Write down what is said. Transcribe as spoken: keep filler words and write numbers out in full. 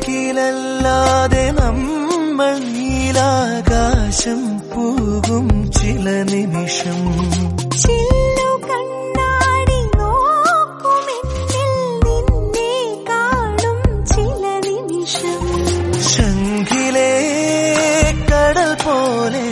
വാക്കിലല്ലാതെ നമ്മൾ നീലാകാശം പൂകും ചില നിമിഷം. ചില്ലു കണ്ണാടി നോക്കുമെന്നിൽ നിന്നെ കാണും ചില നിമിഷം. ശംഖിലെ കടൽ പോലെ